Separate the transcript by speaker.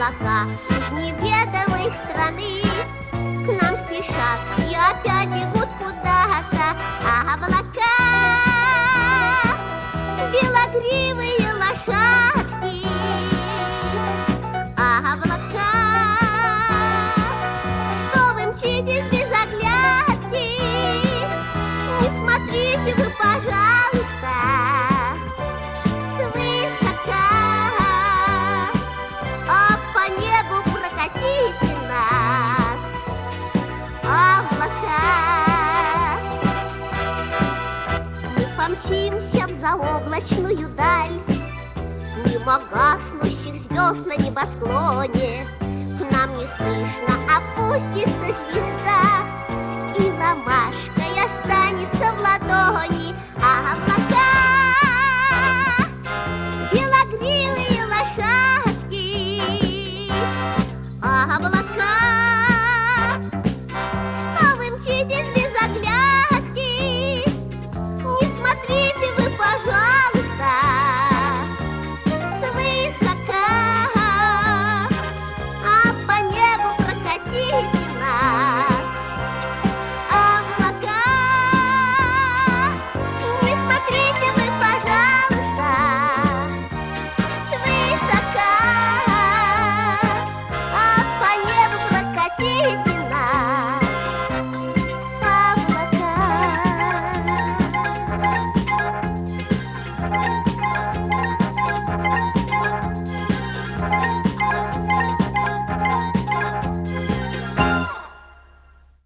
Speaker 1: облака из неведомой страны к нам спешат и опять бегут куда-то облака. Белогривые лошадки, облака, что вы мчитесь без оглядки? Не смотрите вы, пожалуйста, свысока, а по небу прокатите нас, облака. Мы помчимся в заоблачную даль, мимо гаснущих звезд на небосклоне. К нам неслышно опустится звезда, и ромашкой останется в ладони.